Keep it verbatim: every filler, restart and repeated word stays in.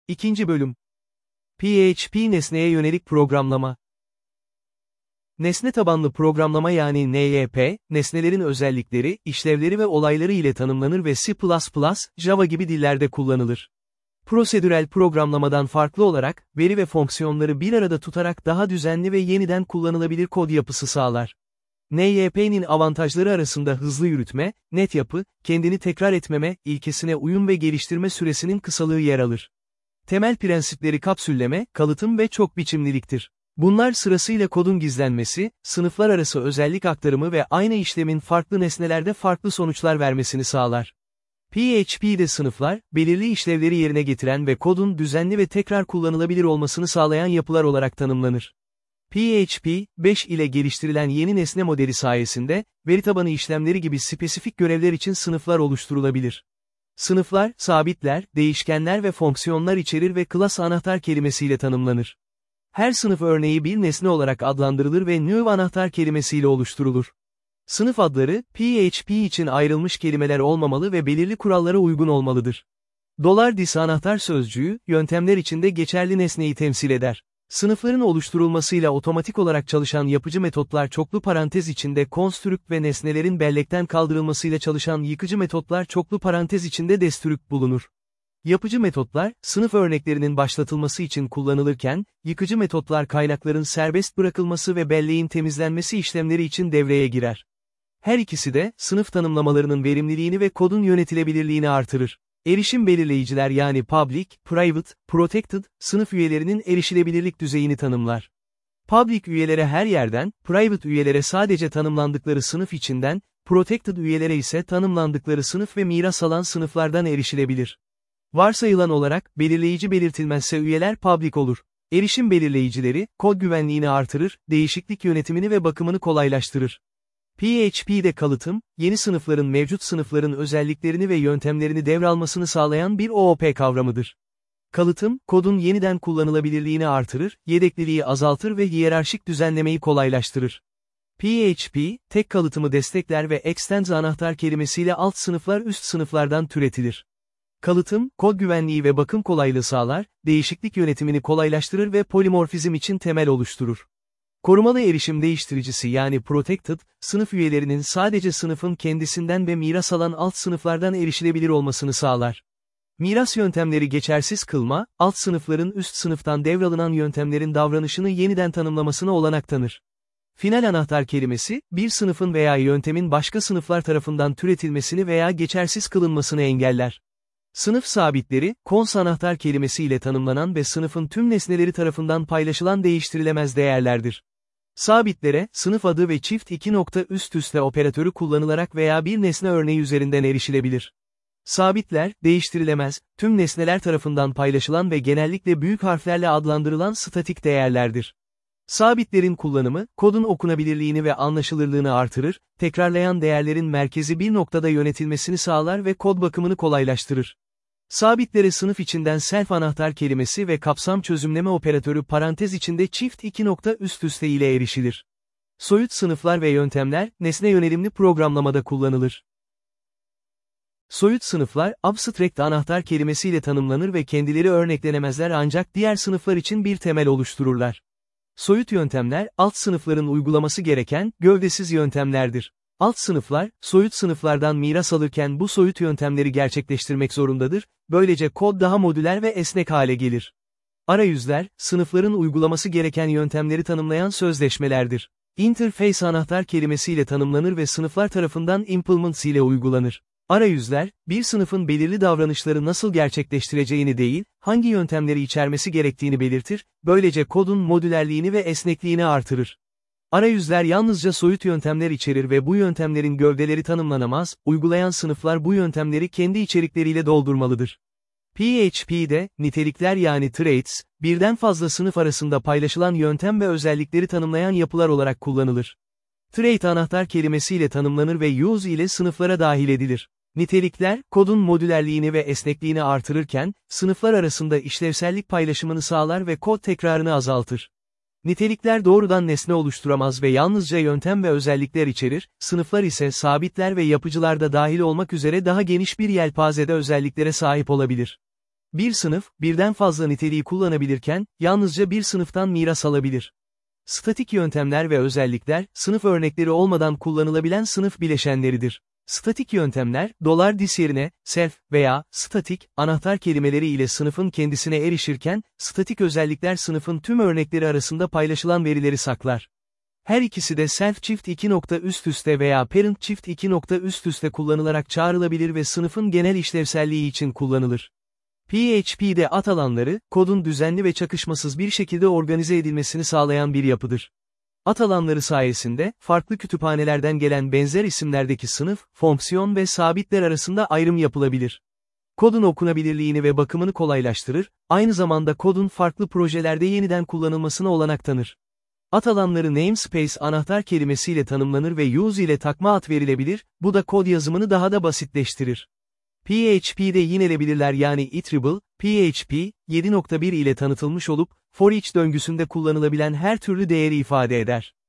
İkinci Bölüm P H P Nesneye Yönelik Programlama. Nesne tabanlı programlama yani N Y P, nesnelerin özellikleri, işlevleri ve olayları ile tanımlanır ve C plus plus, Java gibi dillerde kullanılır. Prosedürel programlamadan farklı olarak, veri ve fonksiyonları bir arada tutarak daha düzenli ve yeniden kullanılabilir kod yapısı sağlar. N Y P'nin avantajları arasında hızlı yürütme, net yapı, kendini tekrar etmeme, ilkesine uyum ve geliştirme süresinin kısalığı yer alır. Temel prensipleri kapsülleme, kalıtım ve çok biçimliliktir. Bunlar sırasıyla kodun gizlenmesi, sınıflar arası özellik aktarımı ve aynı işlemin farklı nesnelerde farklı sonuçlar vermesini sağlar. P H P'de sınıflar, belirli işlevleri yerine getiren ve kodun düzenli ve tekrar kullanılabilir olmasını sağlayan yapılar olarak tanımlanır. P H P beş ile geliştirilen yeni nesne modeli sayesinde, veri tabanı işlemleri gibi spesifik görevler için sınıflar oluşturulabilir. Sınıflar, sabitler, değişkenler ve fonksiyonlar içerir ve class anahtar kelimesiyle tanımlanır. Her sınıf örneği bir nesne olarak adlandırılır ve new anahtar kelimesiyle oluşturulur. Sınıf adları, P H P için ayrılmış kelimeler olmamalı ve belirli kurallara uygun olmalıdır. $dis anahtar sözcüğü, yöntemler içinde geçerli nesneyi temsil eder. Sınıfların oluşturulmasıyla otomatik olarak çalışan yapıcı metotlar çoklu parantez içinde construct ve nesnelerin bellekten kaldırılmasıyla çalışan yıkıcı metotlar çoklu parantez içinde destruct bulunur. Yapıcı metotlar, sınıf örneklerinin başlatılması için kullanılırken, yıkıcı metotlar kaynakların serbest bırakılması ve belleğin temizlenmesi işlemleri için devreye girer. Her ikisi de, sınıf tanımlamalarının verimliliğini ve kodun yönetilebilirliğini artırır. Erişim belirleyiciler yani public, private, protected, sınıf üyelerinin erişilebilirlik düzeyini tanımlar. Public üyelere her yerden, private üyelere sadece tanımlandıkları sınıf içinden, protected üyelere ise tanımlandıkları sınıf ve miras alan sınıflardan erişilebilir. Varsayılan olarak, belirleyici belirtilmezse üyeler public olur. Erişim belirleyicileri, kod güvenliğini artırır, değişiklik yönetimini ve bakımını kolaylaştırır. P H P'de kalıtım, yeni sınıfların mevcut sınıfların özelliklerini ve yöntemlerini devralmasını sağlayan bir O O P kavramıdır. Kalıtım, kodun yeniden kullanılabilirliğini artırır, yedekliliği azaltır ve hiyerarşik düzenlemeyi kolaylaştırır. P H P, tek kalıtımı destekler ve extends anahtar kelimesiyle alt sınıflar üst sınıflardan türetilir. Kalıtım, kod güvenliği ve bakım kolaylığı sağlar, değişiklik yönetimini kolaylaştırır ve polimorfizm için temel oluşturur. Korumalı erişim değiştiricisi yani protected, sınıf üyelerinin sadece sınıfın kendisinden ve miras alan alt sınıflardan erişilebilir olmasını sağlar. Miras yöntemleri geçersiz kılma, alt sınıfların üst sınıftan devralınan yöntemlerin davranışını yeniden tanımlamasına olanak tanır. Final anahtar kelimesi, bir sınıfın veya yöntemin başka sınıflar tarafından türetilmesini veya geçersiz kılınmasını engeller. Sınıf sabitleri, cons anahtar kelimesi ile tanımlanan ve sınıfın tüm nesneleri tarafından paylaşılan değiştirilemez değerlerdir. Sabitlere, sınıf adı ve çift iki nokta üst üste operatörü kullanılarak veya bir nesne örneği üzerinden erişilebilir. Sabitler, değiştirilemez, tüm nesneler tarafından paylaşılan ve genellikle büyük harflerle adlandırılan statik değerlerdir. Sabitlerin kullanımı, kodun okunabilirliğini ve anlaşılırlığını artırır, tekrarlayan değerlerin merkezi bir noktada yönetilmesini sağlar ve kod bakımını kolaylaştırır. Sabitlere sınıf içinden self anahtar kelimesi ve kapsam çözümleme operatörü parantez içinde çift iki nokta üst üste ile erişilir. Soyut sınıflar ve yöntemler, nesne yönelimli programlamada kullanılır. Soyut sınıflar, abstract anahtar kelimesiyle tanımlanır ve kendileri örneklenemezler ancak diğer sınıflar için bir temel oluştururlar. Soyut yöntemler, alt sınıfların uygulaması gereken, gövdesiz yöntemlerdir. Alt sınıflar, soyut sınıflardan miras alırken bu soyut yöntemleri gerçekleştirmek zorundadır, böylece kod daha modüler ve esnek hale gelir. Arayüzler, sınıfların uygulaması gereken yöntemleri tanımlayan sözleşmelerdir. Interface anahtar kelimesiyle tanımlanır ve sınıflar tarafından implements ile uygulanır. Arayüzler, bir sınıfın belirli davranışları nasıl gerçekleştireceğini değil, hangi yöntemleri içermesi gerektiğini belirtir, böylece kodun modülerliğini ve esnekliğini artırır. Arayüzler yalnızca soyut yöntemler içerir ve bu yöntemlerin gövdeleri tanımlanamaz, uygulayan sınıflar bu yöntemleri kendi içerikleriyle doldurmalıdır. P H P'de, nitelikler yani traits, birden fazla sınıf arasında paylaşılan yöntem ve özellikleri tanımlayan yapılar olarak kullanılır. Trait anahtar kelimesiyle tanımlanır ve use ile sınıflara dahil edilir. Nitelikler, kodun modülerliğini ve esnekliğini artırırken, sınıflar arasında işlevsellik paylaşımını sağlar ve kod tekrarını azaltır. Nitelikler doğrudan nesne oluşturamaz ve yalnızca yöntem ve özellikler içerir, sınıflar ise sabitler ve yapıcılar da dahil olmak üzere daha geniş bir yelpazede özelliklere sahip olabilir. Bir sınıf, birden fazla niteliği kullanabilirken, yalnızca bir sınıftan miras alabilir. Statik yöntemler ve özellikler, sınıf örnekleri olmadan kullanılabilen sınıf bileşenleridir. Statik yöntemler, dolar dis yerine, self veya statik, anahtar kelimeleri ile sınıfın kendisine erişirken, statik özellikler sınıfın tüm örnekleri arasında paylaşılan verileri saklar. Her ikisi de self çift iki nokta üst üste veya parent çift iki nokta üst üste kullanılarak çağrılabilir ve sınıfın genel işlevselliği için kullanılır. P H P'de at alanları, kodun düzenli ve çakışmasız bir şekilde organize edilmesini sağlayan bir yapıdır. At alanları sayesinde, farklı kütüphanelerden gelen benzer isimlerdeki sınıf, fonksiyon ve sabitler arasında ayrım yapılabilir. Kodun okunabilirliğini ve bakımını kolaylaştırır, aynı zamanda kodun farklı projelerde yeniden kullanılmasına olanak tanır. At alanları namespace anahtar kelimesiyle tanımlanır ve use ile takma ad verilebilir, bu da kod yazımını daha da basitleştirir. P H P'de yinelebilirler yani iterable, P H P, yedi nokta bir ile tanıtılmış olup, for each döngüsünde kullanılabilen her türlü değeri ifade eder.